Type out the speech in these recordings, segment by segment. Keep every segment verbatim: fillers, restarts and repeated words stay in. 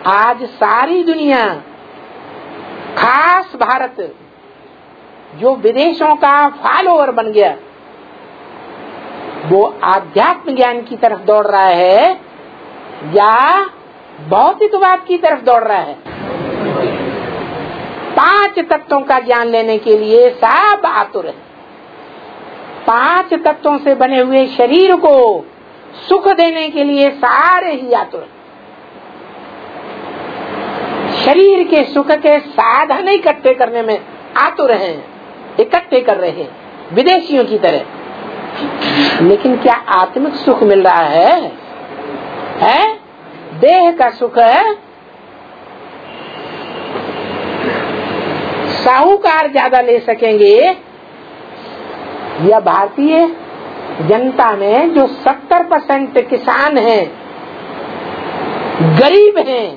आज सारी दुनिया, खास भारत जो विदेशों का फॉलोअर बन गया, वो आध्यात्म ज्ञान की तरफ दौड़ रहा है या भौतिकवाद की तरफ दौड़ रहा है? पांच तत्वों का ज्ञान लेने के लिए सब आतुर है। पांच तत्वों से बने हुए शरीर को सुख देने के लिए सारे ही आतुर हैं। शरीर के सुख के साधन इकट्ठे करने में आतुर हैं, इकट्ठे कर रहे हैं विदेशियों की तरह। लेकिन क्या आत्मिक सुख मिल रहा है? है? देह का सुख है, साहूकार ज्यादा ले सकेंगे या भारतीय जनता में जो सत्तर परसेंट किसान हैं, गरीब हैं,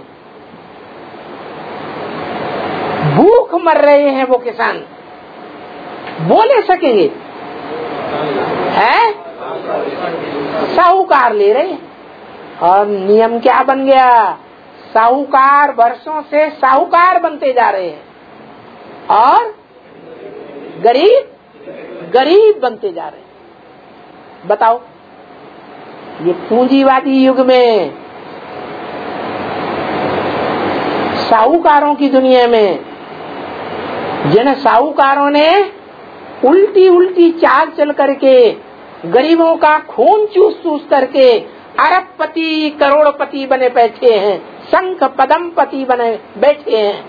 भूख मर रहे हैं, वो किसान वो ले सकेंगे? है? साहूकार ले रहे हैं। और नियम क्या बन गया? साहूकार वर्षों से साहूकार बनते जा रहे हैं और गरीब गरीब बनते जा रहे हैं। बताओ, ये पूंजीवादी युग में, साहूकारों की दुनिया में, जिन साहूकारों ने उल्टी उल्टी चाल चल करके गरीबों का खून चूस चूस करके अरबपति करोड़पति बने बैठे हैं, शंख पदमपति बने बैठे हैं,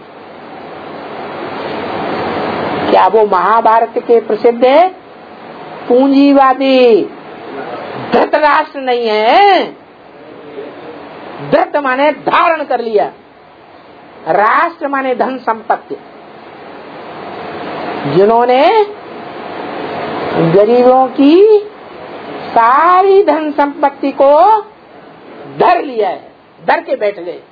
क्या वो महाभारत के प्रसिद्ध है पूंजीवादी धृतराष्ट्र नहीं है? धृत माने धारण कर लिया, राष्ट्र माने धन संपत्ति, जिन्होंने गरीबों की सारी धन संपत्ति को धर लिया है, धर के बैठ गए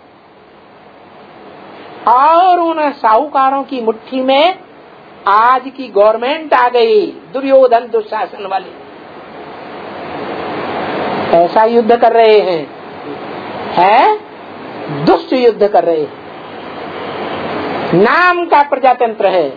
और उन साहूकारों की मुट्ठी में आज की गवर्नमेंट आ गई, दुर्योधन दुशासन वाली। ऐसा युद्ध कर रहे हैं, है दुष्ट युद्ध कर रहे हैं। नाम का प्रजातंत्र है,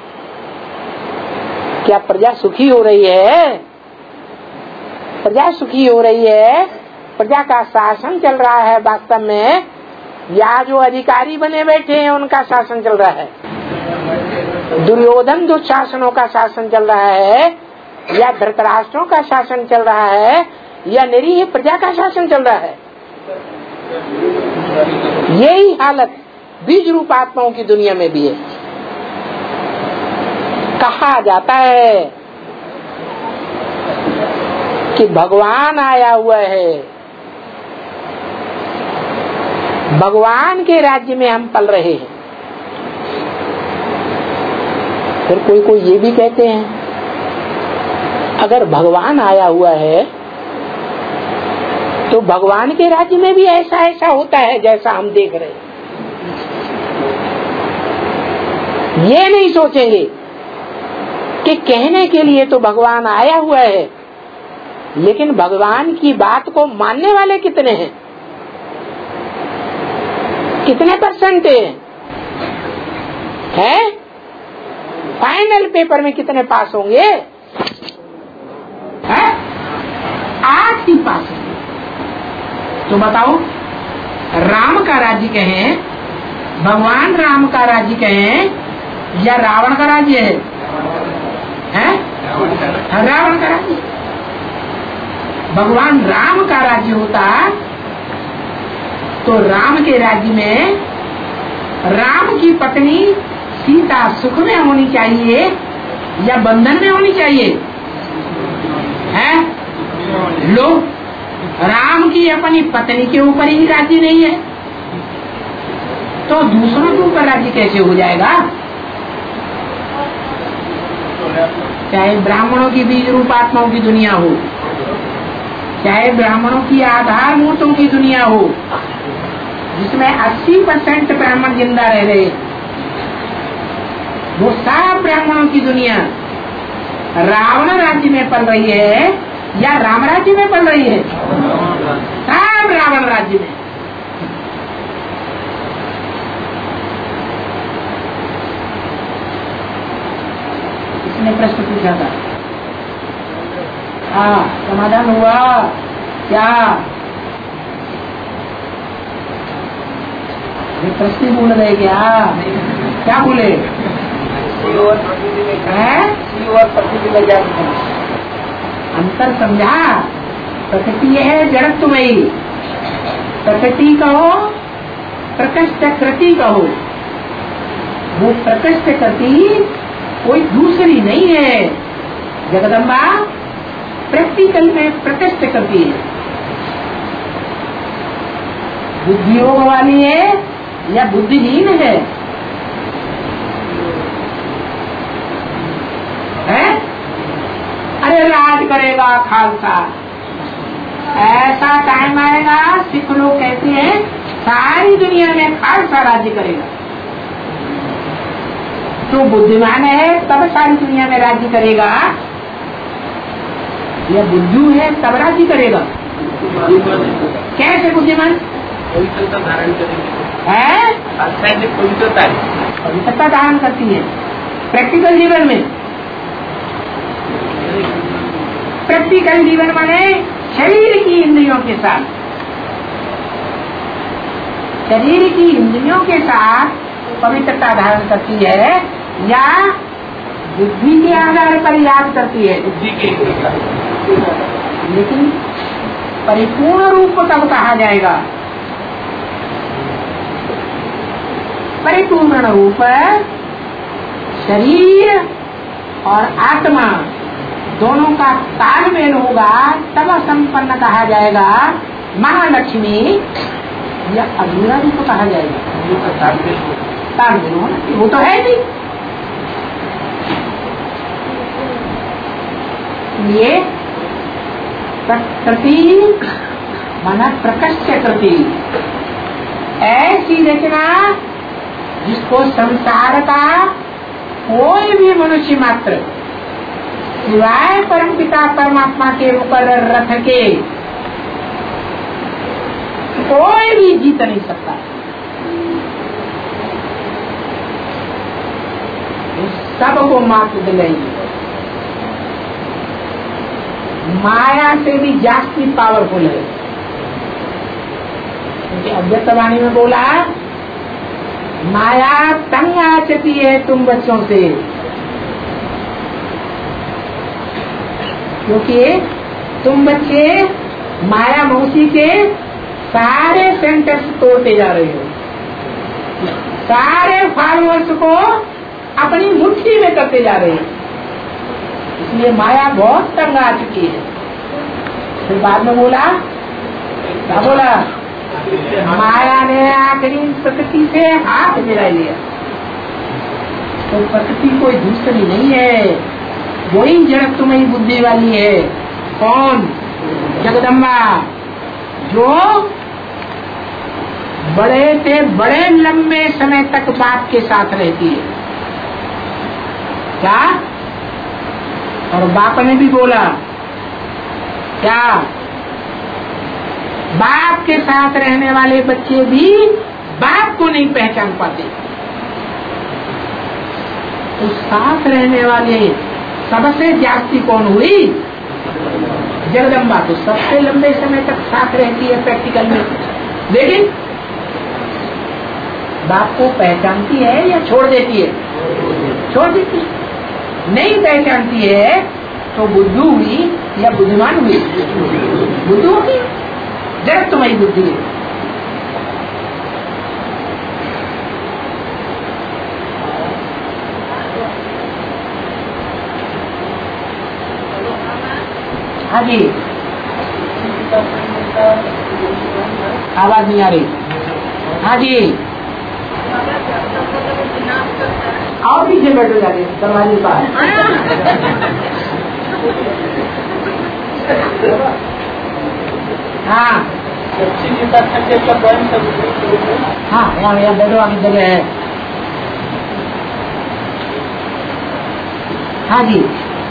क्या प्रजा सुखी हो रही है? प्रजा सुखी हो रही है? प्रजा का शासन चल रहा है वास्तव में, या जो अधिकारी बने बैठे हैं उनका शासन चल रहा है? दुर्योधन दुशासनों का शासन चल रहा है या धृतराष्ट्रों का शासन चल रहा है या निरीह प्रजा का शासन चल रहा है? यही हालत बीज रूप आत्माओं की दुनिया में भी है। कहा जाता है कि भगवान आया हुआ है, भगवान के राज्य में हम पल रहे हैं। फिर कोई कोई ये भी कहते हैं अगर भगवान आया हुआ है तो भगवान के राज्य में भी ऐसा ऐसा होता है जैसा हम देख रहे हैं। ये नहीं सोचेंगे कि कहने के लिए तो भगवान आया हुआ है, लेकिन भगवान की बात को मानने वाले कितने हैं? कितने परसेंट है? फाइनल पेपर में कितने पास होंगे? है? आठ ही पास होंगे। तो बताओ, राम का राज्य कहें, भगवान राम का राज्य कहें या रावण का राज्य है? हैं? रावण का राज्य। भगवान राम का राज्य होता तो राम के राज्य में राम की पत्नी सीता सुख में होनी चाहिए या बंधन में होनी चाहिए? है? लो, राम की अपनी पत्नी के ऊपर ही राज्य नहीं है तो दूसरों के ऊपर राज्य कैसे हो जाएगा? चाहे ब्राह्मणों की बीज रूप आत्माओं की दुनिया हो, चाहे ब्राह्मणों की आधार मूर्तों की दुनिया हो, जिसमें अस्सी परसेंट ब्राह्मण जिंदा रह गए, वो सब ब्राह्मणों की दुनिया रावण राज्य में पल रही है या राम राज्य में पल रही है? सब रावण राज्य में। मैंने प्रश्न पूछा था। हाँ, समाधान हुआ क्या? ये प्रश्न भूल गए क्या? क्या बोले? अंतर समझा? प्रकृति है जड़त्वमयी, प्रकृति कहो प्रकृष्ट कृति कहो, वो प्रकृष्ट कृति कोई दूसरी नहीं है। जगदम्बा प्रैक्टिकल में प्रकृष्ट कृति है, बुद्धि योग वाली है या बुद्धिहीन है? है? अरे राज करेगा खालसा, ऐसा टाइम आएगा सिख लोग कहते हैं सारी दुनिया में खालसा राज्य करेगा। जो बुद्धिमान है तब सारी दुनिया में राज्य करेगा या बुद्धू है तब राज्य करेगा? कैसे बुद्धिमान? पवित्रता धारण करेंगे है, पवित्रता पवित्रता धारण करती है प्रैक्टिकल जीवन में। प्रैक्टिकल जीवन माने शरीर की इंद्रियों के साथ, शरीर की इंद्रियों के साथ पवित्रता धारण करती है या बुद्धि के आधार पर याद करती है? बुद्धि के। लेकिन परिपूर्ण रूप तब कहा जाएगा। परिपूर्ण रूप शरीर और आत्मा दोनों का तालमेल होगा तब संपन्न कहा जाएगा महालक्ष्मी या अग्नि रूप कहा जाएगा। तालमेल होना, वो तो है नहीं। ये प्रकृति माना प्रकृष्ट कृति, ऐसी रचना जिसको संसार का कोई भी मनुष्य मात्र सिवाय परम पिता परमात्मा के मुकर्रर रथ के कोई भी जीत नहीं सकता। सबको मात दिलाएगी। माया से भी जास्ती पावरफुल है, क्योंकि अव्यक्तवाणी में बोला माया तंग आचती है तुम बच्चों से, क्योंकि तुम बच्चे माया मौसी के सारे सेंटेंस तोड़ते जा रहे हो, सारे फॉलोअर्स को अपनी मुट्ठी में करते जा रहे हो, इसलिए माया बहुत तंग आ चुकी है। फिर बाद में बोला क्या बोला? माया ने आखिरी प्रकृति से हाथ मिला लिया। तो प्रकृति कोई दूसरी नहीं है, वही जड़त्वमयी बुद्धि वाली है। कौन? जगदम्बा, जो बड़े से बड़े लंबे समय तक बाप के साथ रहती है। क्या? और बाप ने भी बोला क्या? बाप के साथ रहने वाले बच्चे भी बाप को नहीं पहचान पाते। तो साथ रहने वाले सबसे जास्ती कौन हुई? जगदम्बा। तो सबसे लंबे समय तक साथ रहती है प्रैक्टिकल में, लेकिन बाप को पहचानती है या छोड़ देती है? छोड़ देती है। नहीं पहचानती है तो बुद्धू हुई या बुद्धिमान हुई? बुद्धू होगी, जब तुम्हारी बुद्धि है। हाँ जी, आवाज नहीं आ रही। हाँ जी, आओ पीछे बैठो जाके दरवाजे के पास। हाँ हाँ, यहाँ यहाँ बैठो, आगे जगह है। हाँ जी,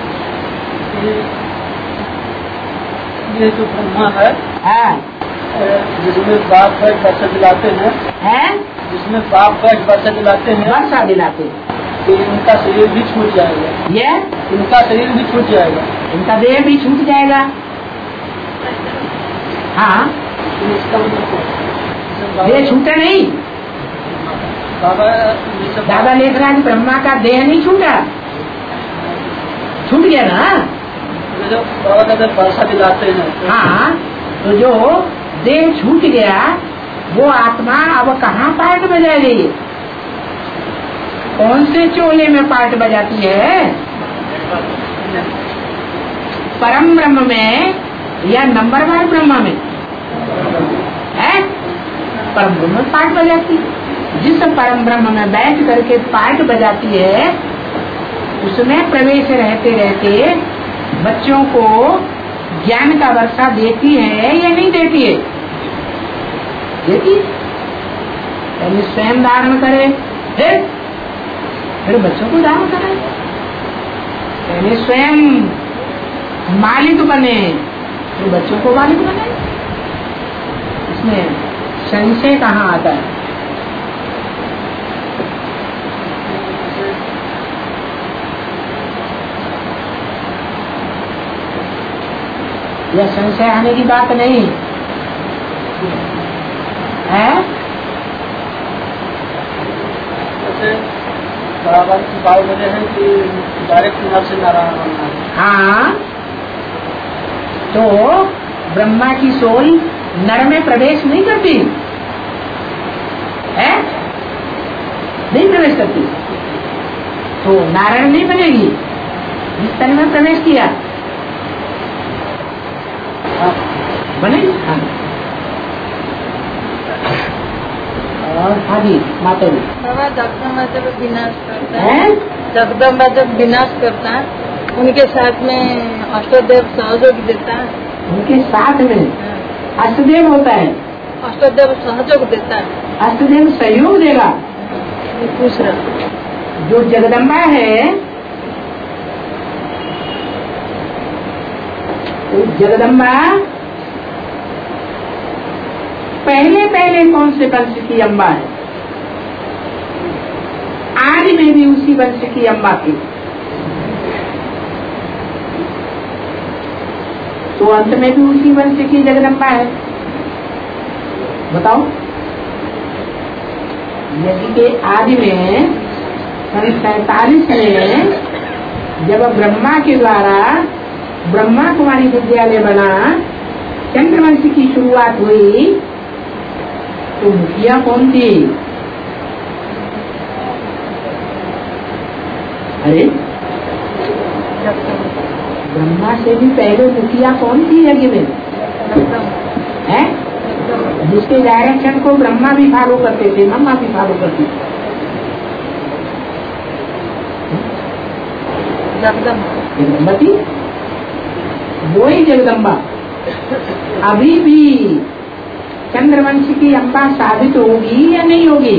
ये जो ब्रह्मा है, है जिसमें बाप गज वर्षा दिलाते हैं, है जिसमें बाप गज वर्षा दिलाते हैं, वर्षा दिलाते कि इनका शरीर भी छूट जाएगा। ये इनका शरीर भी छूट जाएगा। इनका देह भी छूट जाएगा। हाँ, इसका मतलब देह छूटे नहीं। बाबा दादा लिख रहा है कि ब्रह्मा का देह नहीं छूटा, छूट गया ना। जो बाबा दादा पैसा दिलाते हैं। हाँ, तो जो देह छूट गया वो आत्मा अब कहाँ पार्ट बजाएगी? कौन से चोले में पार्ट बजाती है? परम ब्रह्म में या नंबरवार ब्रह्म में है? परम ब्रह्म में पार्ट बजाती है। जिस परम ब्रह्म में बैठ करके पार्ट बजाती है उसमें प्रवेश रहते रहते बच्चों को ज्ञान का वर्षा देती है या नहीं देती है? देती। पहले स्वयं धारण करे, फिर फिर बच्चों को धारण करे। पहले स्वयं मालिक बने, फिर बच्चों को मालिक बने। इसमें संशय कहाँ आता है? यह संशय आने की बात नहीं है। बराबर की बात वजह है कि डायरेक्ट नर से नारायण बनना है। हाँ, तो ब्रह्मा की सोल नर में प्रवेश नहीं करती है, नहीं प्रवेश करती, तो नारायण नहीं बनेगी। जिस तन में प्रवेश किया हाँ। बनेगी। हाँ। और आगे माता जी बाबा जगदम्बा जब विनाश करता है, है, जगदम्बा जब विनाश करता है उनके साथ में अष्टदेव सहयोग देता है। उनके साथ में अष्टदेव होता है। अष्टदेव सहयोग देता है। अष्टदेव सहयोग देगा। पूछ रहा जो जगदम्बा है तो जगदम्बा पहले पहले कौन से वंश की अम्बा है? आज में भी उसी वंश की अम्बा थी, तो अंत में भी उसी वंश की जगदम्बा है। बताओ, यदि के आदि में सन सैतालीस में जब ब्रह्मा के द्वारा ब्रह्मा कुमारी विद्यालय बना, चंद्रवंश की शुरुआत हुई, तो मुखिया कौन थी? अरे ब्रह्मा से भी पहले मुखिया कौन थी यज्ञ में? है? जिसके डायरेक्शन को ब्रह्मा भी फॉलो करते थे, ब्रह्मा भी फॉलो करती थी। जगदम्बा थी, वो ही जगदम्बा अभी भी चंद्रवंश की अम्बा साबित होगी या नहीं होगी?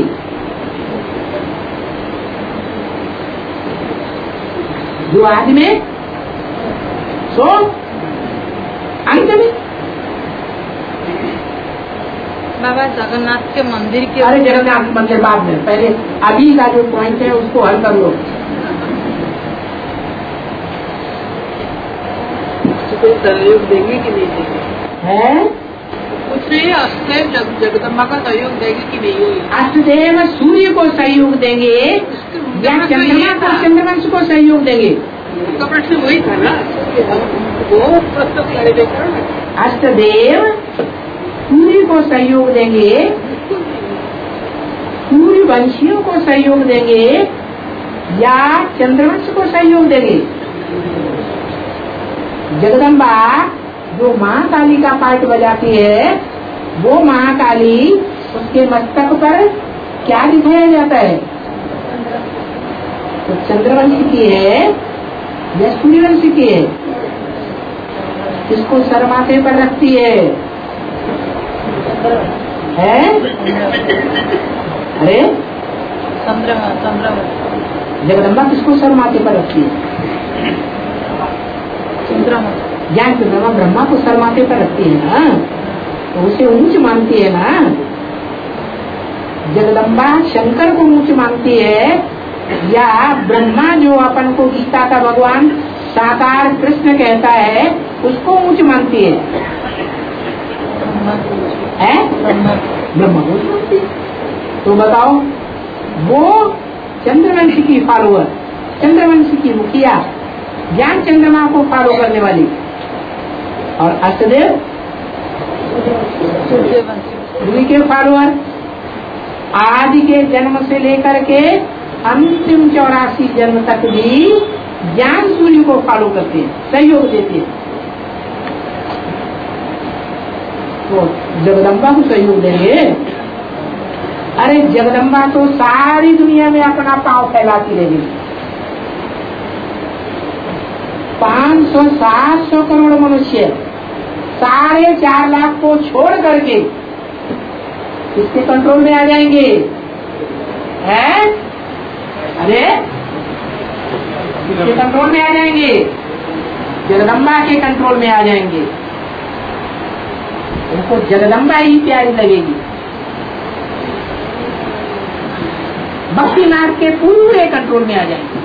जो आदि में सो अंत में। बाबा जगन्नाथ के मंदिर के अरे जगन्नाथ मंदिर बाद में, पहले अभी का जो पॉइंट है उसको हल कर लो। कोई सहयोग देंगे कि नहीं देंगे? है कुछ नहीं, अष्टदेव जग, जगदम्बा का सहयोग देंगे कि नहीं होगी? अष्टदेव सूर्य को सहयोग देंगे या चंद्रमा को चंद्रवंश को सहयोग देंगे? उनका प्रश्न वही था ना, वो प्रश्न करेंगे। अष्टदेव सूर्य को सहयोग देंगे, सूर्य वंशियों को सहयोग देंगे या चंद्रवंश को सहयोग देंगे? जगदम्बा जो महाकाली का पार्ट बजाती है, वो महाकाली उसके मस्तक पर क्या दिखाया जाता है? तो चंद्रवंश की है या सूर्यवंश की है? किसको सर माथे पर रखती है? है? अरे चंद्रमा चंद्रमा जगदम्बा किसको सर माथे पर रखती है? चंद्रमा ज्ञान चंद्रमा ब्रह्मा को सर माथे पर रखती है ना, तो उसे ऊंच मानती है ना। जगदम्बा शंकर को ऊंच मानती है या ब्रह्मा जो अपन को गीता का भगवान साकार कृष्ण कहता है उसको ऊंच मानती है, है? ब्रह्मा को ऊंच मानती है। तो बताओ वो चंद्रवंशी की फॉलोअर, चंद्रवंशी की मुखिया, ज्ञान चंद्रमा को फॉलो करने वाली, और अष्टदेव सूर्य के फॉलोअर, आदि के जन्म से लेकर के अंतिम चौरासी जन्म तक भी ज्ञान सूर्य को फॉलो करते हैं, सहयोग देते हैं। तो जगदम्बा को सहयोग देंगे? अरे जगदम्बा तो सारी दुनिया में अपना पांव फैलाती रहेगी। पाँच सौ सात सौ करोड़ मनुष्य साढ़े चार लाख को छोड़ करके किसके कंट्रोल में आ जाएंगे? है? अरे किसके कंट्रोल में आ जाएंगे? जगदम्बा के कंट्रोल में आ जाएंगे। उनको जगदम्बा ही प्यारी लगेगी। भक्तिनाथ के पूरे कंट्रोल में आ जाएंगे।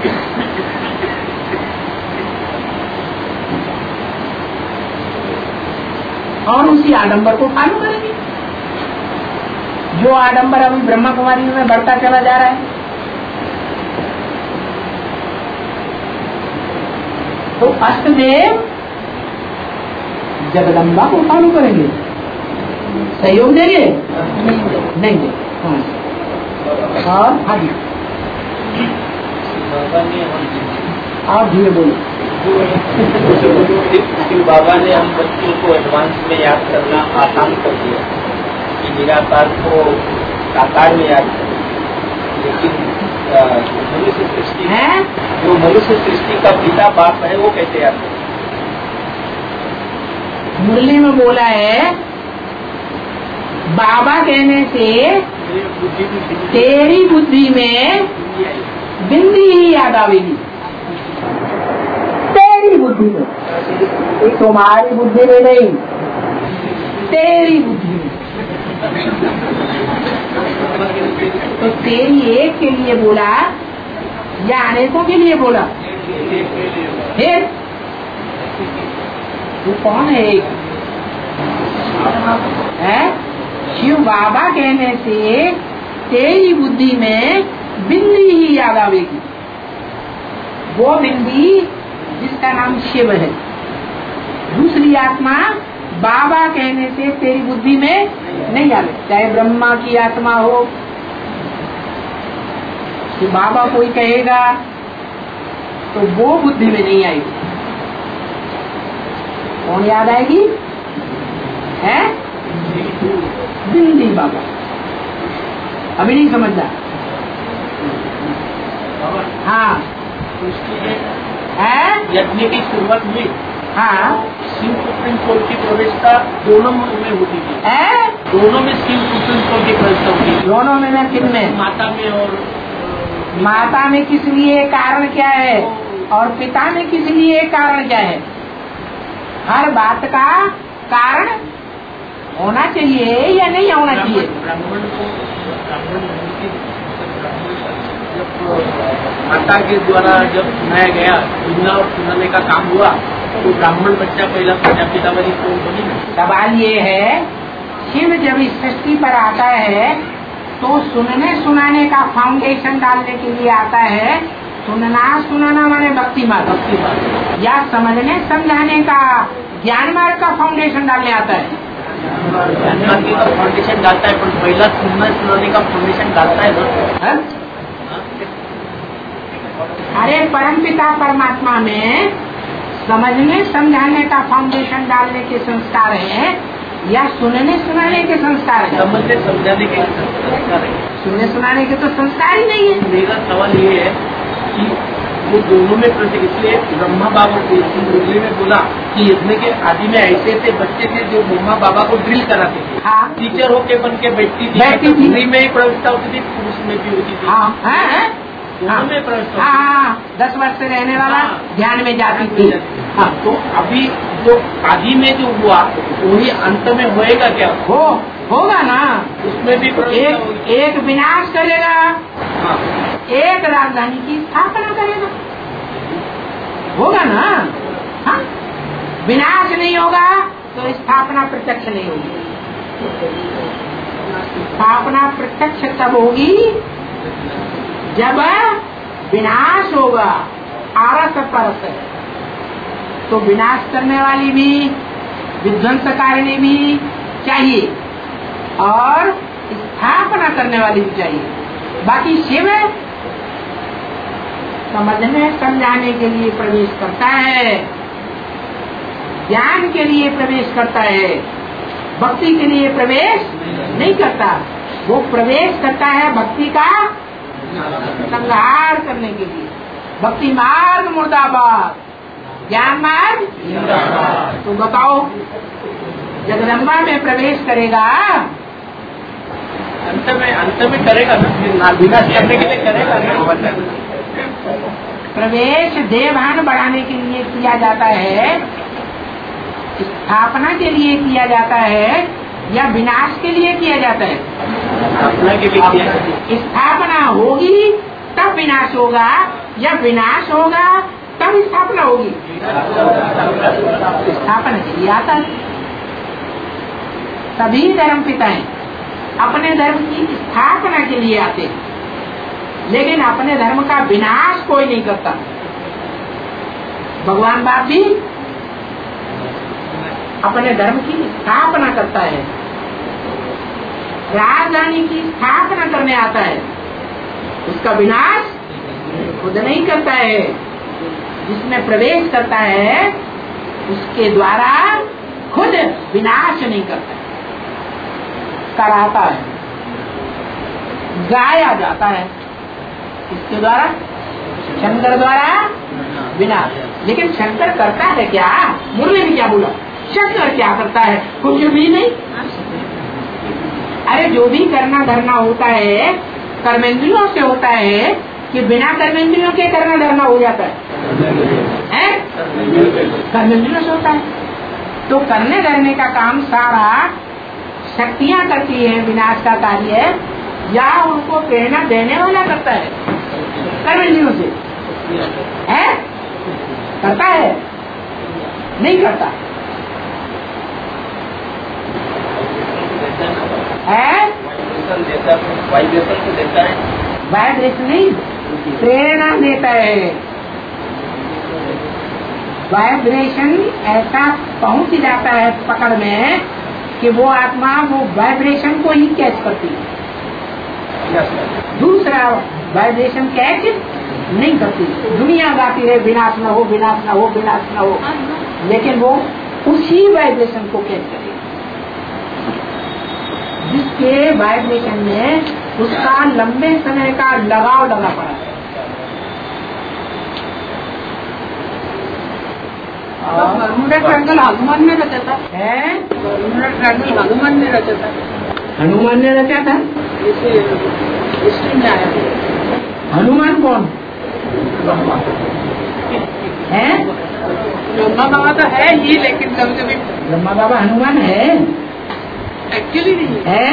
और उसी आडंबर को फॉलो करेंगे जो आडंबर अभी ब्रह्मा कुमारी में बढ़ता चला जा रहा है। तो अष्टदेव जगदम्बा को फॉलो करेंगे, सहयोग देंगे? नहीं दे। हाँ। और आगे आप धीरे बोलो। शिव बाबा ने हम बच्चों को एडवांस में याद करना आसान कर दिया कि निराकार को साकार में याद करें, लेकिन मनुष्य सृष्टि है, जो मनुष्य सृष्टि का पिता बाप है वो कैसे याद करें? मुरली में बोला है बाबा कहने से तेरी बुद्धि में बिंदी ही याद आवेगी। तेरी बुद्धि में, तुम्हारी बुद्धि में नहीं, तेरी बुद्धि में। तो तेरी एक के लिए बोला या अनेकों के लिए बोला? एक। तू कौन है? एक है? शिव बाबा कहने से तेरी बुद्धि में बिंदी ही याद आवेगी। वो बिंदी जिसका नाम शिव है। दूसरी आत्मा बाबा कहने से तेरी बुद्धि में नहीं आवे, चाहे ब्रह्मा की आत्मा हो कि बाबा कोई कहेगा तो वो बुद्धि में नहीं आएगी। कौन याद आएगी? है? बिंदी बाबा। अभी नहीं समझना। हाँ है? यज्ञ की शुरुआत हुई। हाँ, शिव सुप्रीम कोर्ट की प्रवेशता दोनों में होती थी। है? दोनों में शिव सुप्रीम कोर्ट की प्रवेशता होती थी। दोनों में ना? किन में? माता में और माता में किस लिए? कारण क्या है? और पिता में किस लिए? कारण क्या है? हर बात का कारण होना चाहिए या नहीं होना चाहिए? ब्राह्मण को ब्राह्मण जब माता के द्वारा जब सुनाया गया, सुनना और सुनाने का काम हुआ, तो ब्राह्मण बच्चा पहला प्रजापिता वाली तो बनी। सवाल ये है, शिव जब इस सृष्टि पर आता है तो सुनने सुनाने का फाउंडेशन डालने के लिए आता है। सुनना सुनाना माने भक्ति मार्ग, भक्ति मार्ग, या समझने समझाने का ज्ञान मार्ग का फाउंडेशन डालने आता है। ज्ञान मार्ग का फाउंडेशन डालता है, पर पहला सुनना सुनाने का फाउंडेशन डालता है ना। अरे परमपिता परमात्मा में समझने समझाने का फाउंडेशन डालने के संस्कार है या सुनने सुनाने के संस्कार है? समझने समझाने के संस्कार है। सुनने सुनाने के तो संस्कार ही नहीं है। मेरा सवाल ये है कि वो दोनों में प्रति, इसलिए ब्रह्मा बाबा को मुरली में बोला कि यज्ञ के आदि में ऐसे ऐसे बच्चे थे जो ब्रह्मा बाबा को ड्रिल कराते थे। हाँ, टीचर होके बन के बैठती थी, बैठती थी। स्त्री में ही प्रवेशता होती थी, पुरुष में भी होती थी। हाँ, है, है? दोनों में प्रवेशता हाँ, होती हाँ, दस वर्ष से रहने वाला हाँ। ध्यान में जाती थी। थी। हाँ, तो अभी जो आदि में जो हुआ वही अंत में होएगा क्या? हो होगा ना, उसमें भी प्रवेशता होगी। एक, एक विनाश करेगा, हाँ, एक राजधानी की स्थापना करेगा, होगा ना। हाँ? विनाश नहीं होगा तो स्थापना प्रत्यक्ष नहीं होगी। स्थापना प्रत्यक्ष तब होगी जब विनाश होगा। आरस परस है तो विनाश करने वाली भी, विध्वंसकारिणी भी चाहिए और स्थापना करने वाली भी चाहिए। बाकी शिव समझने समझाने के लिए प्रवेश करता है, ज्ञान के लिए प्रवेश करता है, भक्ति के लिए प्रवेश नहीं करता। वो प्रवेश करता है भक्ति का संहार करने के लिए। भक्ति मार्ग मुर्दाबाद, ज्ञान मार्ग। तो बताओ, जगदम्बा में प्रवेश करेगा, अंत में अंत में करेगा ना, विनाश करने के लिए करेगा ना। प्रवेश देवभान बढ़ाने के लिए किया जाता है, स्थापना के लिए किया जाता है या विनाश के लिए किया जाता है? स्थापना के लिए किया। स्थापना होगी तब विनाश होगा या विनाश होगा तब स्थापना होगी? स्थापना के लिए आता है। सभी धर्म पिताएं अपने धर्म की स्थापना के लिए आते हैं, लेकिन अपने धर्म का विनाश कोई नहीं करता। भगवान बाप भी अपने धर्म की स्थापना करता है, राजधानी की स्थापना करने आता है, उसका विनाश खुद नहीं करता है। जिसमें प्रवेश करता है उसके द्वारा खुद विनाश नहीं करता है, कराता है, गाया जाता है। इसके द्वारा, शंकर द्वारा विनाश। लेकिन शंकर करता है क्या? मुरली ने क्या बोला? शंकर क्या करता है? कुछ भी नहीं। अरे जो भी करना धरना होता है कर्मेंद्रियों से होता है कि बिना कर्मेंद्रियों के करना धरना हो जाता है, है? कर्मेंद्रियों से होता है। तो करने धरने का काम सारा शक्तियां करती है विनाश का कार्य, या उनको प्रेरणा देने वाला करता है कर्मेंद्रियों से, है? करता है? नहीं करता है? वाइब्रेशन देता है, वाइब्रेशन नहीं, प्रेरणा देता है। वाइब्रेशन ऐसा पहुंच जाता है पकड़ में कि वो आत्मा वो वाइब्रेशन को ही कैच करती है, दूसरा वाइब्रेशन कैच नहीं करती। दुनिया गाती है विनाश न हो, विनाश न हो, विनाश न हो, लेकिन वो उसी वाइब्रेशन को कैच करेगी जिसके वाइब्रेशन में उसका लंबे समय का लगाव लगा पड़ा है। ट्रायंगल हनुमान ने रचा था, है? ट्रायंगल हनुमान ने रचा था, हनुमान ने रचा था। इसे हिस्ट्री में आया। हनुमान कौन है? ब्रह्मा बाबा तो है ही, लेकिन कभी कभी ब्रह्मा बाबा हनुमान है, एक्चुअली नहीं है?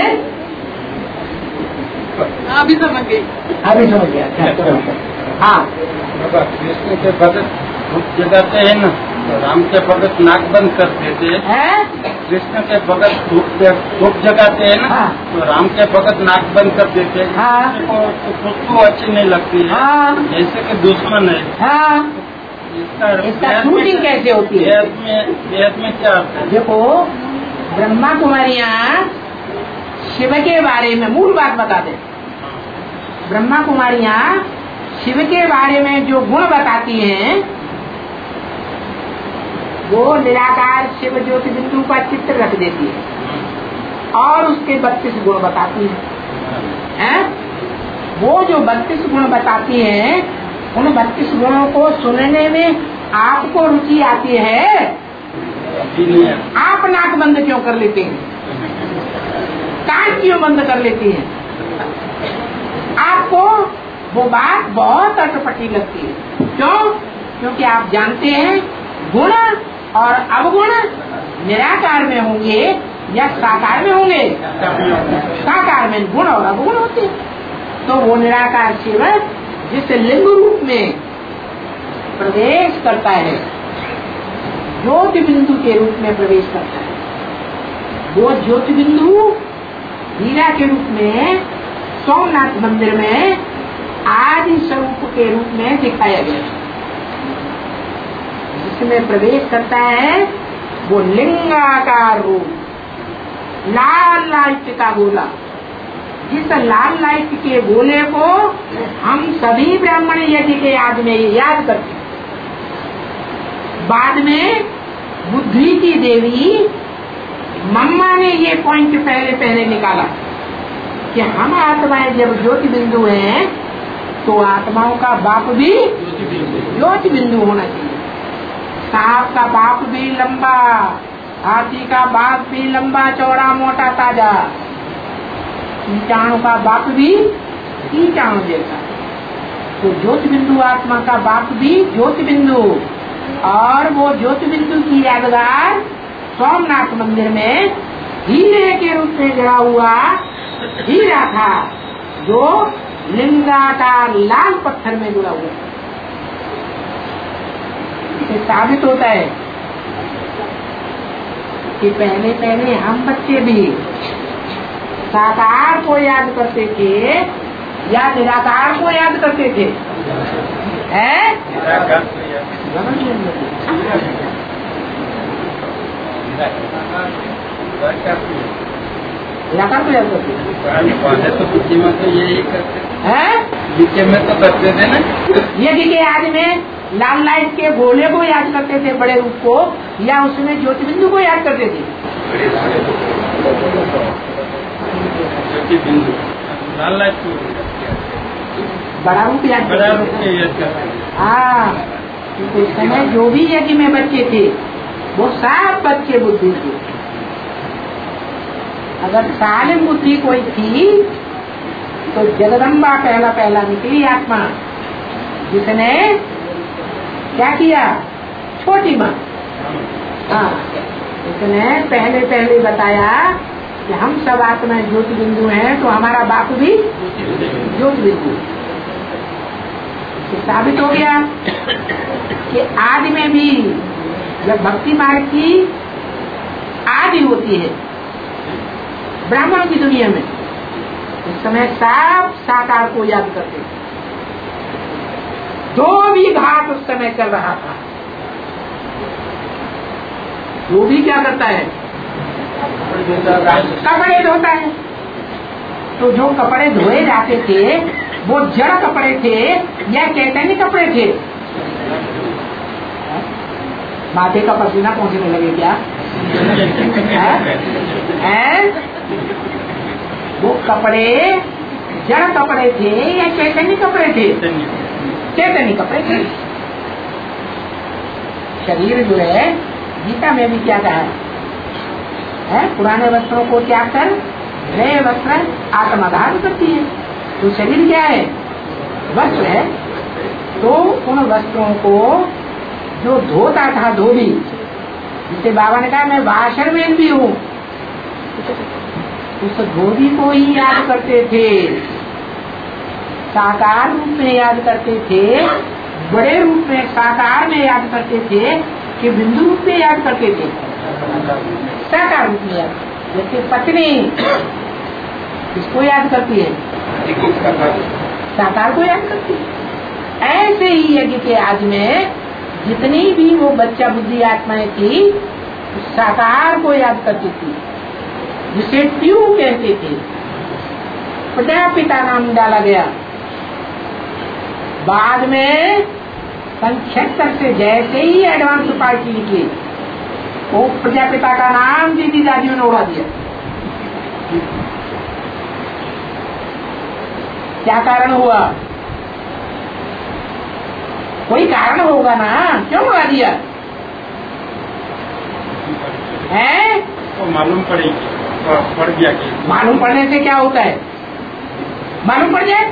अभी समझ गई, अभी समझ गया। हाँ, कृष्ण के भगत धूप जगाते हैं ना, राम के भगत नाक बंद कर देते हैं। है? कृष्ण के भगत धूप जगाते हैं ना, हाँ। तो राम के भगत नाक बंद कर देते हैं। हाँ। को तो खुशबू अच्छी नहीं लगती है, हाँ। जैसे कि दुश्मन है। हाँ। इसका इसका शूटिंग कैसे होती है? बेहद में बेहद में क्या अर्थ है? देखो, ब्रह्मा कुमारियाँ शिव के बारे में मूल बात बता दे। ब्रह्मा कुमारियाँ शिव के बारे में जो गुण बताती हैं वो निराकार शिव ज्योति बिंदु का चित्र रख देती है और उसके बत्तीस गुण बताती है, हैं? वो जो बत्तीस गुण बताती है उन बत्तीस गुणों को सुनने में आपको रुचि आती है? आप नाक बंद क्यों कर लेते हैं? कान क्यों बंद कर लेती हैं? आपको वो बात बहुत अटपटी लगती है। क्यों? क्योंकि आप जानते हैं गुण और अवगुण निराकार में होंगे या साकार में होंगे। साकार में गुण और अवगुण होते हैं। तो वो निराकार शिव जिस लिंग रूप में प्रवेश करता है, ज्योति बिंदु के रूप में प्रवेश करता है, वो ज्योति बिंदु हीरा के रूप में सोमनाथ मंदिर में आदि स्वरूप के रूप में दिखाया गया। जिसमें प्रवेश करता है वो लिंगाकार रूप, लाल लाइट का गोला। जिस लाल लाइट के गोले को हम सभी ब्राह्मण यज्ञ के याद में याद करते हैं। बाद में बुद्धि की देवी मम्मा ने ये पॉइंट पहले पहले निकाला कि हम आत्माएं जब ज्योति बिंदु हैं तो आत्माओं का बाप भी ज्योति बिंदु होना चाहिए। सांप का बाप भी लंबा, हाथी का बाप भी लंबा चौड़ा मोटा ताजा, कीटाणु का बाप भी कीटाणु जैसा। तो ज्योति बिंदु आत्मा का बाप भी ज्योति बिंदु, और वो ज्योति बिंदु की यादगार सोमनाथ मंदिर में हीरे के रूप में जड़ा हुआ हीरा था, जो लिंगाकार लाल पत्थर में जुड़ा हुआ। इससे साबित होता है कि पहले पहले हम बच्चे भी साकार को याद करते थे या निराकार को याद करते थे? है? निराकार को याद करते थे। तो बुद्धि में तो यही करते हैं? लिखे में तो करते थे ना। यदि के याद में लाल लाइट के गोले को याद करते थे, बड़े रूप को, या उसमें ज्योति बिंदु को याद करते थे? ज्योति बिंदु लाल लाइट को बड़ा रूप याद बड़ा रूप के याद करते। हाँ, उस समय जो भी यज्ञ में बच्चे थे वो सब बच्चे बुद्धि थे। अगर सालिम बुद्धि कोई थी तो जगदम्बा पहला पहला निकली आत्मा, जिसने क्या किया? छोटी माँ। हाँ, उसने पहले पहले बताया कि हम सब आत्मा ज्योति बिंदु हैं, तो हमारा बाप भी ज्योति बिंदु। साबित हो गया कि आदि में भी जब भक्ति मार्ग की आदि होती है ब्राह्मण की दुनिया में, उस समय सब साकार को याद करते थे। जो भी घाट उस समय चल रहा था, वो भी क्या करता है? कपड़े धोता है। तो जो कपड़े धोए जाते थे वो जड़ कपड़े थे या चैतन्य कपड़े थे? माथे का पसीना पहुंचने लगे क्या? है? है? वो कपड़े जड़ कपड़े थे या चैतन्य कपड़े थे? चैतन्य कपड़े थे। शरीर जो है, गीता में भी क्या कहा है? पुराने वस्त्रों को त्याग कर नए वस्त्र आत्मा धारण करती है। तो शरीर क्या है? वस्त्र है। तो उन वस्त्रों को जो धोता था धोबी, जिसे बाबा ने कहा मैं वाशरमैन भी हूँ, उस धोबी को ही याद करते थे, साकार रूप में याद करते थे, बड़े रूप में साकार में याद करते थे कि बिंदु रूप में याद करते थे? साकार रूप में याद। जैसे पत्नी किसको याद करती है? साकार को याद करती है। ऐसे ही यज्ञ के आज में जितनी भी वो बच्चा बुद्धि आत्माएं थी, साकार को याद करती थी, जिसे ट्यू कहते थे। प्रजापिता नाम डाला गया। बाद में संक्षेत्र से जैसे ही एडवांस पार्टी निकली, वो प्रजापिता का नाम दीदी दादियों ने उड़ा दिया। क्या कारण हुआ? कोई कारण होगा ना, क्यों उड़ा दिया है? तो मालूम पड़ेगी, पड़ गया कि मालूम पड़ने से क्या होता है? मालूम पड़ जाए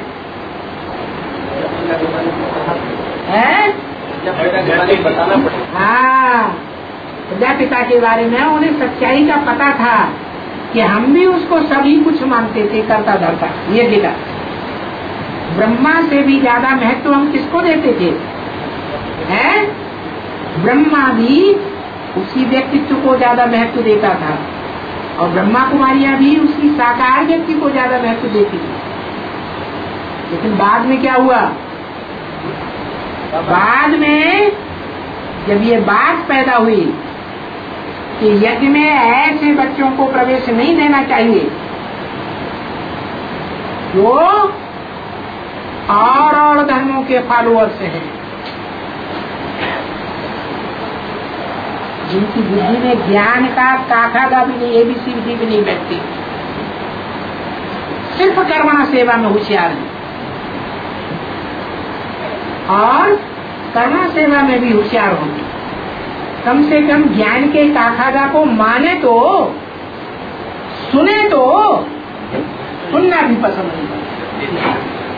है? बताना पड़ेगा। हाँ, प्रजापिता के बारे में उन्हें सच्चाई का पता था कि हम भी उसको सभी कुछ मानते थे, करता धरता। ये देखा ब्रह्मा से भी ज्यादा महत्व हम किसको देते थे? हैं? ब्रह्मा भी उसी व्यक्तित्व को ज्यादा महत्व देता था और ब्रह्मा कुमारियां भी उसी साकार व्यक्ति को ज्यादा महत्व देती थी। लेकिन बाद में क्या हुआ? बाद में जब ये बात पैदा हुई कि यज्ञ में ऐसे बच्चों को प्रवेश नहीं देना चाहिए जो और और धर्मों के फॉलोअर्स हैं, जिनकी बुद्धि में ज्ञान का काका का भी नहीं, एबीसी भी नहीं बैठती, सिर्फ कर्मणा सेवा में होशियार है और कर्मणा सेवा में भी होशियार होंगे। कम से कम ज्ञान के काखागा को माने तो, सुने तो, सुनना भी पसंद नहीं करते।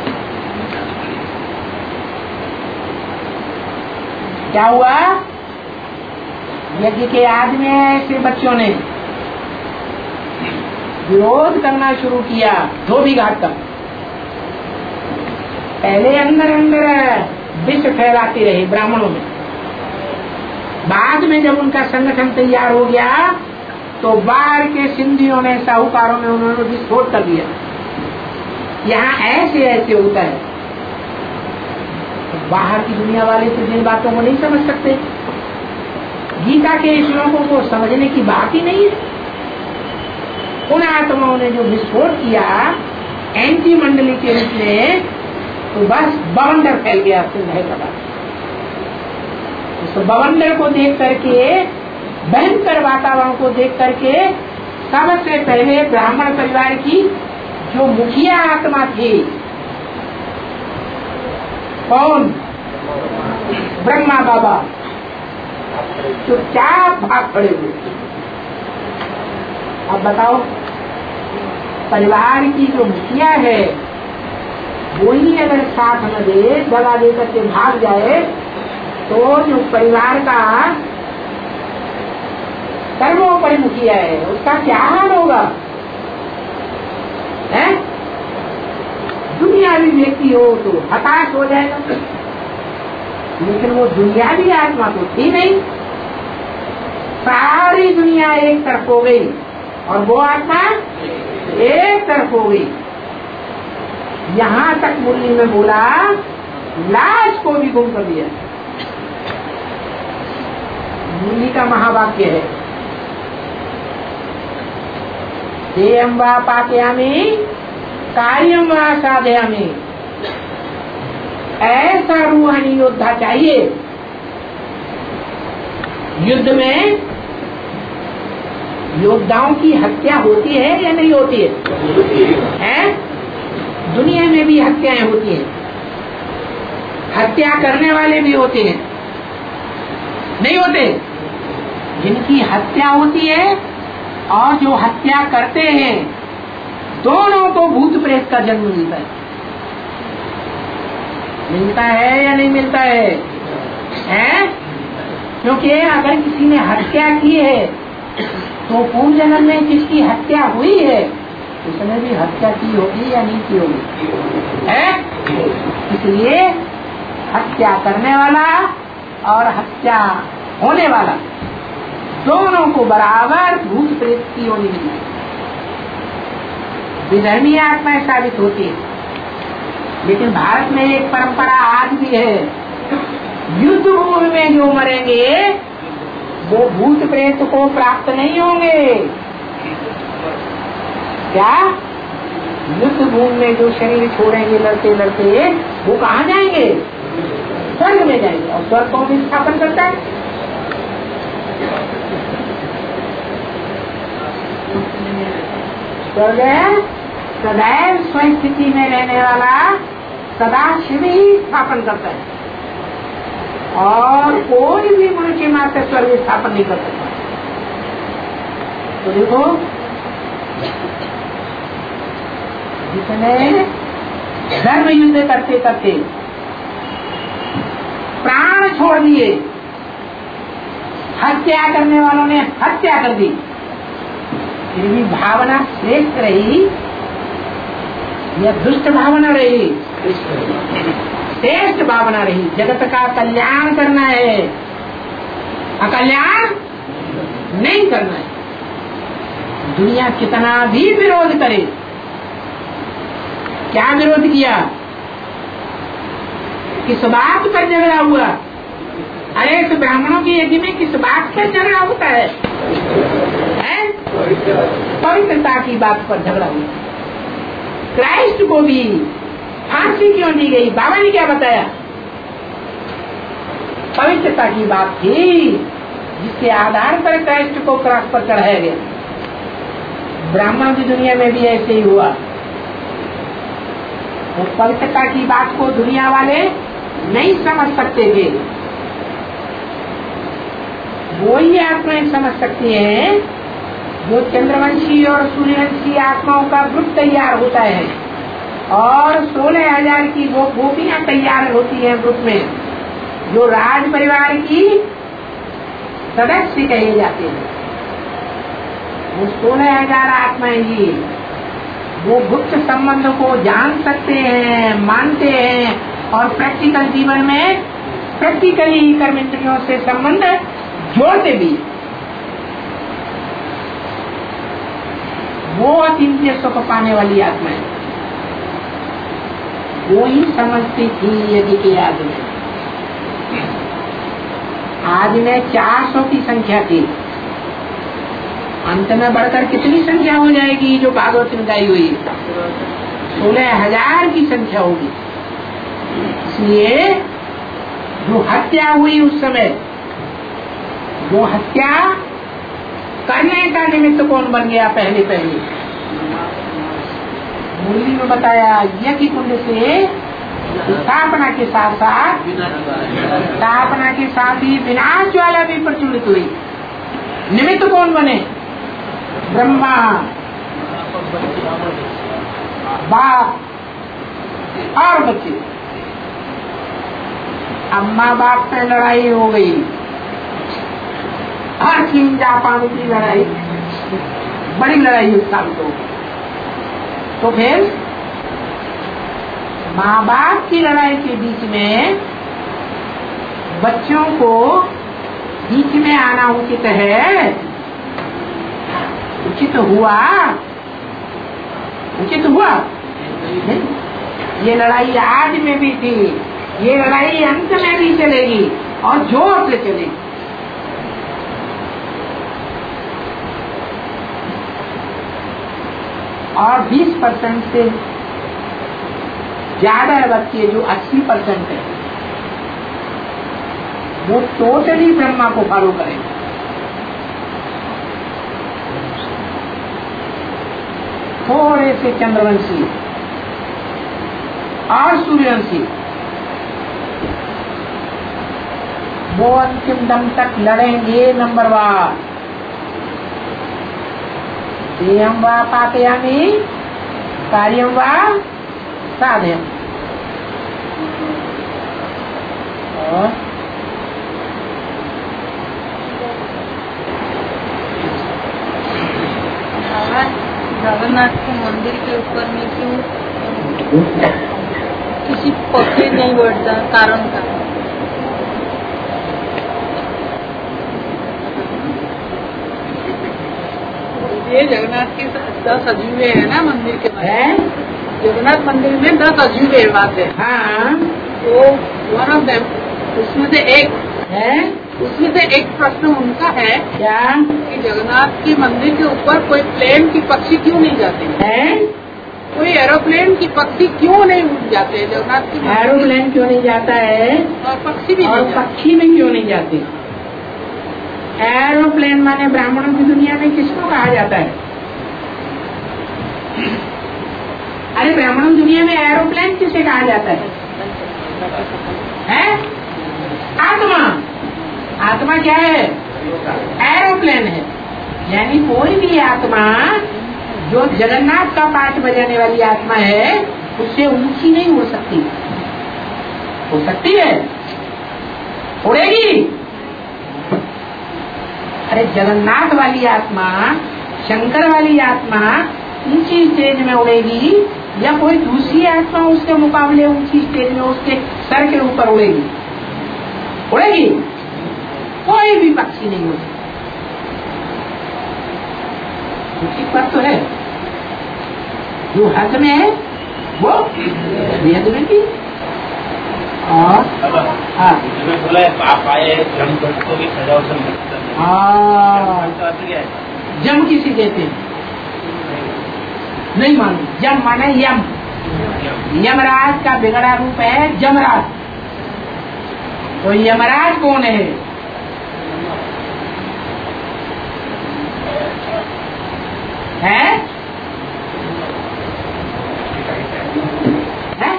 क्या हुआ? यज्ञ के आदि में ऐसे बच्चों ने विरोध करना शुरू किया धोबी घाट तक। पहले अंदर अंदर विष फैलाते रहे ब्राह्मणों में, बाद में जब उनका संगठन तैयार हो गया तो बाहर के सिंधियों ने, साहूकारों ने उन्होंने विस्फोट कर दिया। यहाँ ऐसे ऐसे होता है। तो बाहर की दुनिया वाले तो जिन बातों को नहीं समझ सकते, गीता के श्लोकों को समझने की बात ही नहीं है। उन आत्माओं ने जो विस्फोट किया एंटी मंडली के रूप में, तो बस बवंडर फैल गया सिंध का। उस बवंडर को देख करके, भयंकर वातावरण को देख करके सबसे पहले ब्राह्मण परिवार की जो मुखिया आत्मा थी, कौन? ब्रह्मा बाबा, चुपचाप भाग खड़े हुए। अब बताओ, परिवार की जो मुखिया है वही अगर साथ न दे, दगा दे करके भाग जाए, तो जो परिवार का सर्वोपरि मुखिया है उसका क्या हाल होगा? है? दुनियावी व्यक्ति हो तो हताश हो जाएगा, लेकिन वो दुनियावी आत्मा तो थी नहीं। सारी दुनिया एक तरफ हो गई और वो आत्मा एक तरफ हो गई। यहाँ तक मुरली में बोला, लाश को भी गुम कर दिया। मुरली का महावाक्य है, देयं वा पाकयामि कार्यं वा साधयामि। ऐसा रूहानी योद्धा चाहिए। युद्ध में योद्धाओं की हत्या होती है या नहीं होती है? है? दुनिया में भी हत्याएं होती हैं, हत्या करने वाले भी होते हैं, नहीं होते? जिनकी हत्या होती है और जो हत्या करते हैं, दोनों को भूत प्रेत का जन्म मिलता है। मिलता है या नहीं मिलता है? हैं? क्योंकि अगर किसी ने हत्या की है तो पूर्व जन्म में जिसकी हत्या हुई है उसने भी हत्या की होगी या नहीं की होगी? है? इसलिए हत्या करने वाला और हत्या होने वाला दोनों को बराबर भूत प्रेत की होनी चाहिए। विधर्मी आत्माएं साबित होती है। लेकिन भारत में एक परंपरा आज भी है, युद्ध भूमि में जो मरेंगे वो भूत प्रेत को प्राप्त नहीं होंगे। क्या? युद्ध भूमि में जो शरीर छोड़ेंगे लड़ते लड़ते, वो कहाँ जाएंगे? स्वर्ग में जाएंगे। और स्वर्ग कौन स्थापन करता है? स्वर्ग सदैव स्वयं स्थिति में रहने वाला सदा शिव ही स्थापन करता है, और कोई भी मनुष्य मात्र स्वर्ग स्थापन नहीं कर सकता। तो देखो, जिसने धर्म युद्ध करते करते प्राण छोड़ दिए, हत्या करने वालों ने हत्या कर दी, फिर भी भावना श्रेष्ठ रही यह दुष्ट भावना रही, श्रेष्ठ भावना रही। जगत का कल्याण करना है, अकल्याण नहीं करना है। दुनिया कितना भी विरोध करे, क्या विरोध किया? किस बात पर झगड़ा हुआ? अरे तो ब्राह्मणों के यज्ञ में किस बात पर झगड़ा होता है, है? पवित्रता की बात पर झगड़ा हुआ। क्राइस्ट को भी फांसी क्यों दी गई? बाबा ने क्या बताया? पवित्रता की बात थी, जिसके आधार पर क्राइस्ट को क्रॉस पर चढ़ाया गया। ब्राह्मणों की दुनिया में भी ऐसे ही हुआ। तो पवित्रता की बात को दुनिया वाले नहीं समझ सकते थे, वो ही आत्माएं समझ सकती हैं जो चंद्रवंशी और सूर्यवंशी आत्माओं का ग्रुप तैयार होता है और सोलह हजार की वो गोपियां तैयार होती हैं ग्रुप में, जो राज परिवार की सदस्य कहे जाते हैं। वो सोलह हजार आत्माएं ही वो गुप्त संबंध को जान सकते हैं, मानते हैं और प्रैक्टिकल जीवन में प्रैक्टिकली कर्म इंद्रियों से संबंध जोड़ते भी। वो अतीन्द्रिय सुख पाने वाली आत्माएं वो ही समझती थी यदि के याद में। आज में चार सौ की संख्या थी, अंत में बढ़कर कितनी संख्या हो जाएगी जो भागवत में गाई हुई? सोलह हजार की संख्या होगी। इसलिए जो हत्या हुई उस समय, वो हत्या करने का निमित्त कौन बन गया? पहले पहले मुरली में बताया, यज्ञ कुंड से स्थापना के साथ साथ स्थापना के साथ ही विनाश ज्वाला भी प्रचलित हुई। निमित्त कौन बने? ब्रह्मा, बाप और बच्चे। अम्मा बाप से लड़ाई हो गई, हर चीन जापान की लड़ाई, बड़ी लड़ाई साबित हो गई। तो फिर माँ बाप की लड़ाई के बीच में बच्चों को बीच में आना उचित है? उचित हुआ? उचित हुआ नहीं। ये लड़ाई आज में भी थी, ये लड़ाई अंत में भी चलेगी और जोर से चलेगी। और बीस परसेंट से ज्यादा बच्चे जो अस्सी परसेंट है वो टोटली ब्रह्मा को फॉलो करेंगे। थोड़े से चंद्रवंशी और सूर्यवंशी वो अंतिम दम तक लड़ेंगे। नंबर वन, देयम वा पापयामि कार्यम वा साधयम। और जगन्नाथ के मंदिर के ऊपर में क्यों किसी पक्षी नहीं बैठता? कारण का ये जगन्नाथ के दस अजूबे है ना मंदिर के है? जगन्नाथ मंदिर में दस अजूबे बात है। हाँ, तो वन ऑफ देम, उसमें से एक है। उसमें से एक प्रश्न उनका है क्या कि जगन्नाथ के मंदिर के ऊपर कोई प्लेन की पक्षी क्यों नहीं जाते है? कोई एरोप्लेन की पक्षी क्यों नहीं उड़ जाते जगन्नाथ की? एरोप्लेन क्यों नहीं जाता है? और पक्षी भी और नहीं जाते। पक्षी में क्यों नहीं जाते? एरोप्लेन माने ब्राह्मणों की दुनिया में किसको कहा जाता है? अरे ब्राह्मणों की दुनिया में एरोप्लेन किसे कहा जाता है? है? आत्मा। आत्मा क्या है? एरोप्लेन है। यानी कोई भी आत्मा जो जगन्नाथ का पाठ बजाने वाली आत्मा है उससे ऊंची नहीं हो सकती। हो सकती है? उड़ेगी? अरे जगन्नाथ वाली आत्मा, शंकर वाली आत्मा ऊंची स्टेज में उड़ेगी या कोई दूसरी आत्मा उसके मुकाबले ऊंची स्टेज में उसके सर के ऊपर उड़ेगी? उड़ेगी? कोई भी पक्षी नहीं उड़ेगी। ठीक बात तो है। जो हक में है वो बेहद में की। और हाँ बोला है पाप आए जम को भी सजा जम किसी कहते हैं? नहीं मालूम। जम माने यम। यमराज का बिगड़ा रूप है जमराज। तो यमराज कौन है? है? है?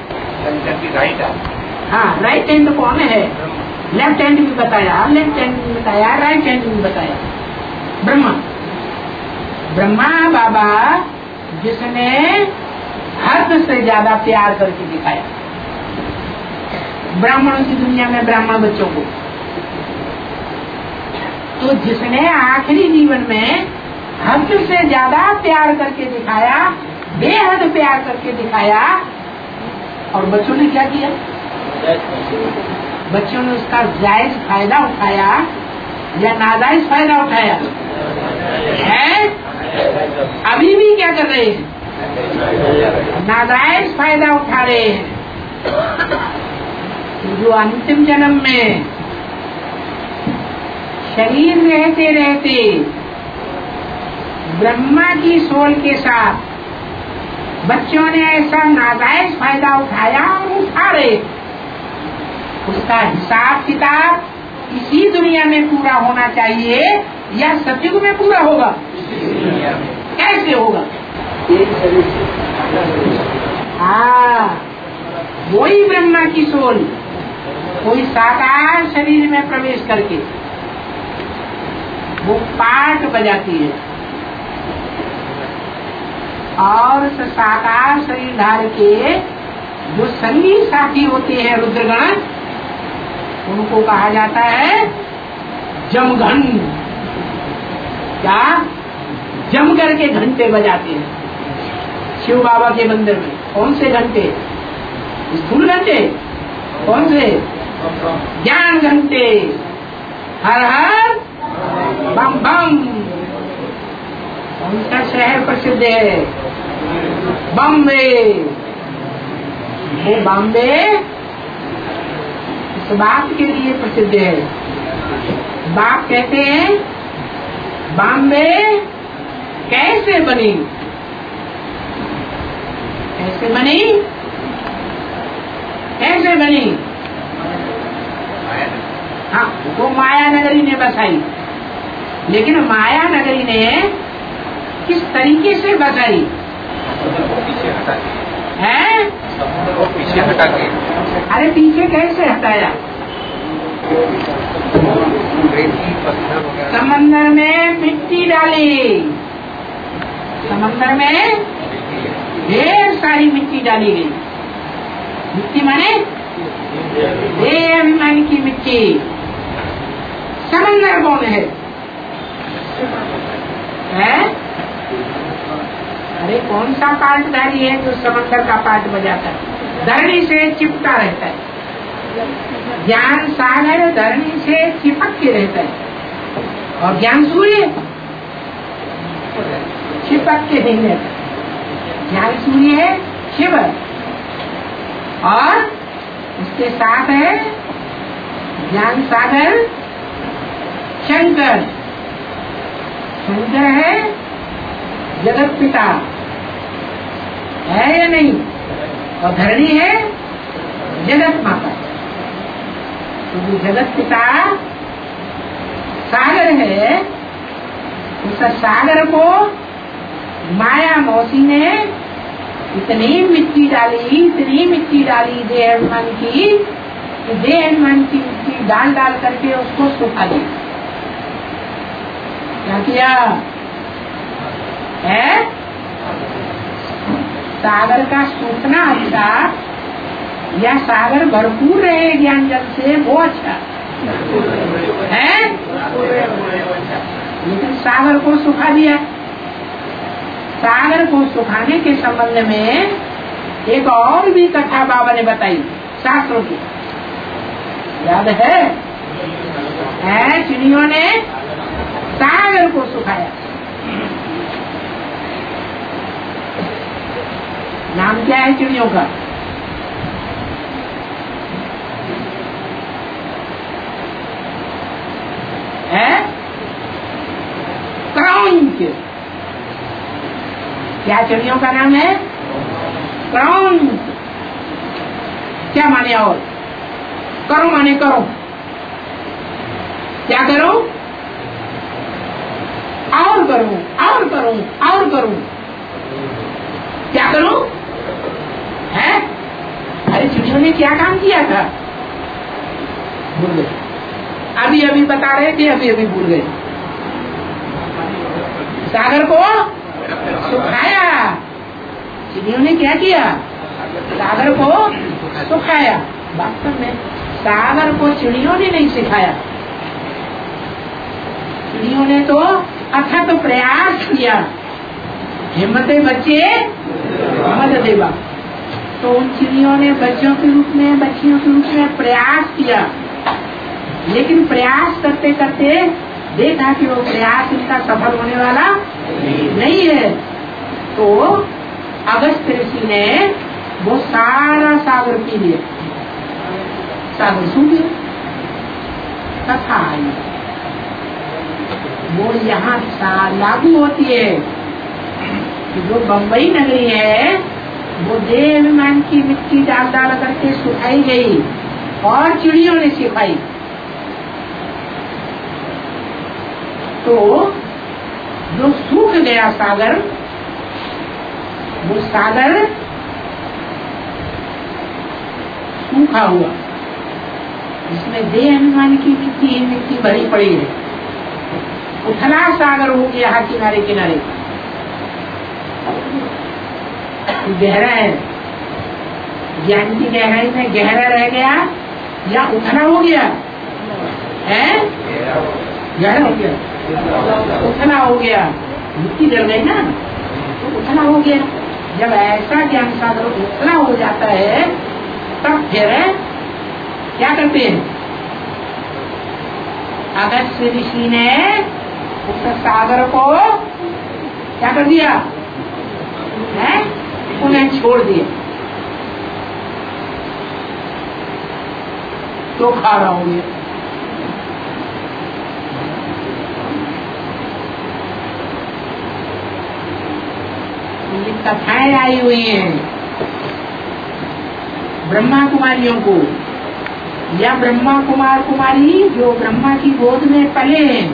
हाँ, राइट हैंड कौन है? लेफ्ट हैंड भी बताया, लेफ्ट हैंड भी बताया, राइट हैंड भी बताया। ब्रह्मा। ब्रह्मा बाबा जिसने हद से ज्यादा प्यार करके दिखाया ब्राह्मणों की दुनिया में, ब्राह्मण बच्चों को। तो जिसने आखिरी जीवन में हद से ज्यादा प्यार करके दिखाया, बेहद प्यार करके दिखाया, और बच्चों ने क्या किया? बच्चों ने उसका जायज फायदा उठाया या नाजायज फायदा उठाया? है? अभी भी क्या कर रहे हैं? नाजायज फायदा उठा रहे हैं। जो अंतिम जन्म में शरीर रहते रहते ब्रह्मा की सोल के साथ बच्चों ने ऐसा नाजायज फायदा उठाया और उठा रहे, उसका हिसाब किताब इसी दुनिया में पूरा होना चाहिए या सतयुग में पूरा होगा? कैसे होगा? हाँ, वही ब्रह्मा की सोल कोई साकार शरीर में प्रवेश करके वो पाठ बजाती है, और उस साकार शरीर धार के जो संगी साथी होते हैं रुद्रगण, उनको कहा जाता है जमघन। क्या? जम करके घंटे बजाते हैं शिव बाबा के मंदिर में। कौन से घंटे? स्थूल घंटे? कौन से? ज्ञान घंटे। हर हर बम बम। कौन सा शहर प्रसिद्ध है? बॉम्बे। वो बॉम्बे इस बात के लिए प्रसिद्ध है, बाप कहते हैं बॉम्बे कैसे बनी? कैसे बनी? कैसे बनी? हाँ, वो माया नगरी ने बसाई, लेकिन माया नगरी ने किस तरीके से बसाई है? पीछे हटा के। अरे पीछे कैसे हटाया? समंदर में मिट्टी डाली, समंदर में ढेर सारी मिट्टी डाली गई। मिट्टी माने देवाभिमान की मिट्टी। समंदर कौन है? है? अरे कौन सा पाठधारी है जो समंदर का पाठ बजाता है? धरणी से चिपका रहता है। ज्ञान सागर धरणी से चिपक के रहता है, और ज्ञान सूर्य चिपक के नहीं रहता। ज्ञान सूर्य है शिव, और उसके साथ है ज्ञान सागर शंकर। शंकर है जगत पिता, है या नहीं? और धरणी है जगत माता। तो जो जगत पिता सागर है, उस सागर को माया मौसी ने इतनी मिट्टी डाली, इतनी मिट्टी डाली देह अभिमान की, कि देह अभिमान की मिट्टी डाल डाल करके उसको सुखा दिया। क्या किया है? सागर का सूखना अच्छा या सागर भरपूर रहे ज्ञान जल से वो अच्छा है? लेकिन सागर को सुखा दिया। सागर को सुखाने के संबंध में एक और भी कथा बाबा ने बताई शास्त्रों की, याद है? है चिड़ियों ने सागर को सुखाया। नाम क्या है चिड़ियों का? है क्रौंच। क्या चिड़ियों का नाम है? क्रौंच। क्या माने? और करो माने करो। क्या करो? और करूं, और करूं, और करूं। क्या करूं? है? अरे चिड़ियों ने क्या काम किया था? भूल गए। अभी अभी बता रहे थे, अभी अभी भूल गए। सागर को सुखाया। चिड़ियों ने क्या किया? सागर को सुखाया। वास्तव में सागर को चिड़ियों ने नहीं सिखाया, चिड़ियों ने तो अथक तो प्रयास किया। हिम्मते बच्चे मत देवा। तो उन चिड़ियों ने बच्चों के रूप में, बच्चियों के रूप में प्रयास किया, लेकिन प्रयास करते करते देखा कि वो प्रयास इनका सफल होने वाला नहीं है। तो अगस्त ऋषि ने वो सारा सागर पी लिया, सागर सूख गया। कथा आई वो यहाँ लागू होती है कि जो बम्बई नगरी है वो देह अभिमान की मिट्टी डाल डाल करके सुखाई गई और चिड़ियों ने सिखाई। तो जो सूख गया सागर, वो सागर सूखा हुआ, इसमें देह अभिमान की मिट्टी ही मिट्टी भरी पड़ी है। उथला सागर हो गया किनारे किनारे, गहरा है। ज्ञान की गहराई में गहरा रह गया या उथला हो गया है? गहरा हो गया, उथला हो गया। मिट्टी जल गई ना, तो उथला हो गया। जब ऐसा ज्ञान सागर उथला हो जाता है तब फिर क्या करते हैं? अगस्त ऋषि ने उस सागर को क्या कर दिया है? उन्हें छोड़ दिया, तो खारा हो गया। ये कथाएं आई हुई हैं ब्रह्मा कुमारियों को, या ब्रह्मा कुमार कुमारी जो ब्रह्मा की गोद में पले हैं,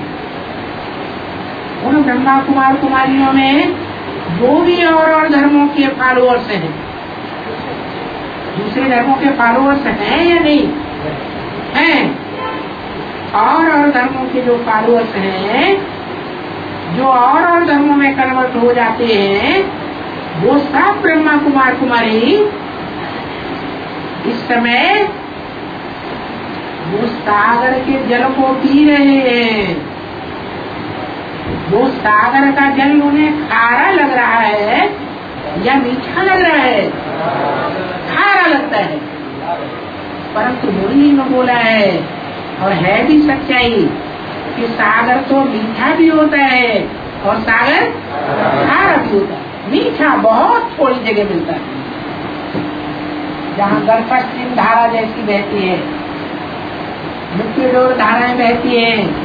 उन ब्रह्मा कुमार कुमारियों में जो भी और और धर्मों के फॉलोअर्स हैं, दूसरे धर्मों के फॉलोअर्स हैं या नहीं हैं? और और धर्मों के जो फॉलोअर्स हैं, जो और और धर्मों में कन्वर्ट हो जाते हैं, वो सब ब्रह्मा कुमार कुमारी इस समय वो सागर के जल को पी रहे हैं। वो सागर का जल उन्हें खारा लग रहा है या मीठा लग रहा है? खारा लगता है, परंतु मुरली में बोला है, और है भी सच्चाई, कि सागर तो मीठा भी होता है और सागर खारा भी होता है। मीठा बहुत थोड़ी जगह मिलता है, जहाँ गर्भस्थिन धारा जैसी बहती है, मिट्टी डोर धाराएं बहती हैं,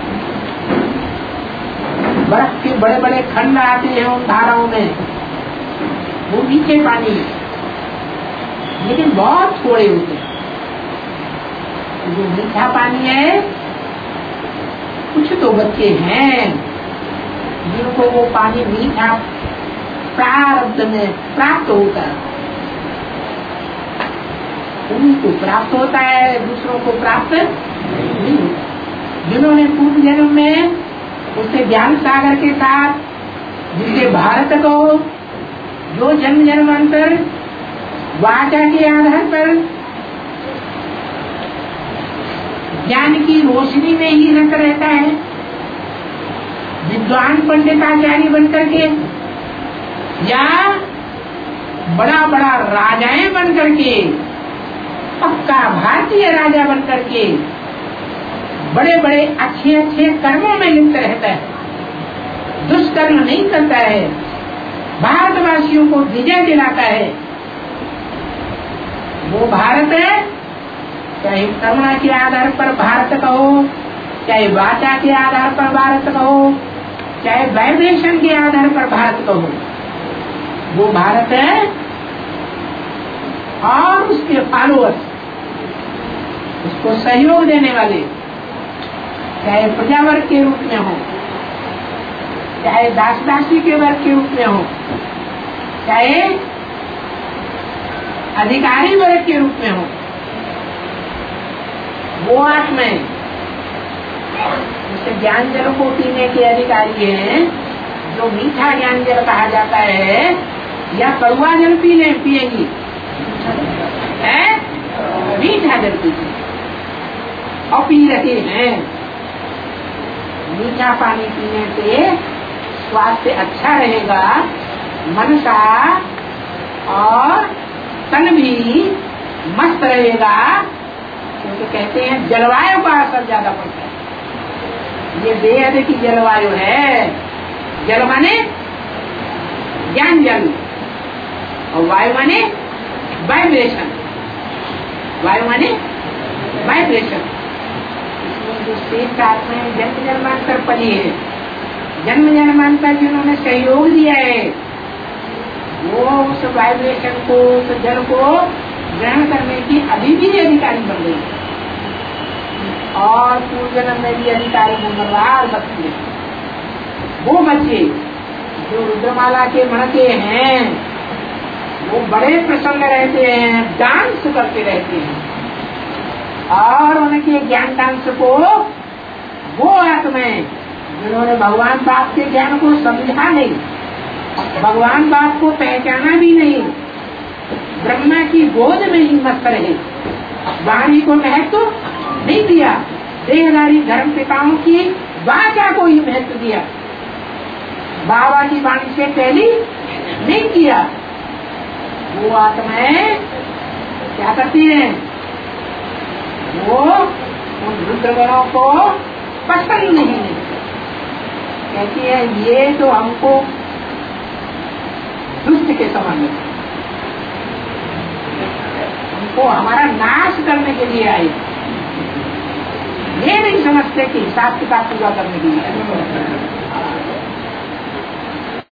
बर्फ के बड़े बड़े खंड आते हैं उन धाराओं में, वो मीठे पानी लेकिन बहुत थोड़े होते हैं। जो मीठा पानी है, कुछ तो बच्चे हैं जिनको वो पानी मीठा प्रारब्ध में प्राप्त होता है, उन्हीं को प्राप्त होता है, दूसरों को प्राप्त नहीं होता। जिन्होंने पूर्व जन्म में उससे ज्ञान सागर के साथ, जिससे भारत को जो जन्म जन्मांतर वाचा के आधार पर ज्ञान की रोशनी में ही रंग रहता है, विद्वान पंडिताचार्य बनकर के, या बड़ा बड़ा राजाएं बन करके, पक्का भारतीय राजा बन करके बड़े बड़े अच्छे अच्छे कर्मों में लिप्त रहता है, दुष्कर्म नहीं करता है, भारतवासियों को विजय दिलाता है, वो भारत है। चाहे करुणा के आधार पर भारत कहो, चाहे वाचा के आधार पर भारत कहो, चाहे वाइब्रेशन के आधार पर भारत कहो, वो भारत है। और उसके फॉलोअर्स, उसको सहयोग देने वाले, चाहे प्रजा वर्ग के रूप में हो, चाहे दास दासी के वर्ग के रूप में हो, चाहे अधिकारी वर्ग के रूप में हो, वो आत्माएं जैसे ज्ञान जल को पीने के अधिकारी हैं, जो मीठा ज्ञान जल कहा जाता है, या कड़वा जल पीने पिएगी है, मीठा जल पीती और पी रहे हैं। मीठा पानी पीने से स्वास्थ्य अच्छा रहेगा, मन का और तन भी मस्त रहेगा, क्योंकि तो कहते हैं जलवायु का असर ज्यादा पड़ता है। ये बेहद की जलवायु है, जल माने ज्ञान जल और वायु माने वाइब्रेशन, वायु माने वाइब्रेशन। इसमें जो श्रेष्ठ आत्माएं जन्म जन्मांतर पली है, जन्म जन्मांतर जिन्होंने सहयोग दिया है, वो उस वाइब्रेशन को, उस जल को ग्रहण करने की अभी भी अधिकारी बन गई और पूर्व जन्म में भी अधिकारी बन रहा। बच्चे, वो बच्चे जो रुद्रमाला के मणके हैं, वो बड़े प्रसन्न रहते हैं, डांस करते रहते हैं, और उनके ज्ञान डांस को वो आत्माएं जिन्होंने भगवान बाप के ज्ञान को समझा नहीं, भगवान बाप को पहचाना भी नहीं, ब्रह्मा की गोद में ही मस्त रहे, वाणी को महत्व नहीं दिया, देहधारी धर्म पिताओं की वाचा को ही महत्व दिया, बाबा की वाणी से पहली नहीं किया। वो आत्माएं क्या करती हैं? वो उन रुद्रगणों को पसंद नहीं है, कहती है ये तो हमको दुष्ट के समान है, हमको हमारा नाश करने के लिए आए, ये नहीं समझते कि हिसाब किताब पूरा करने के लिए।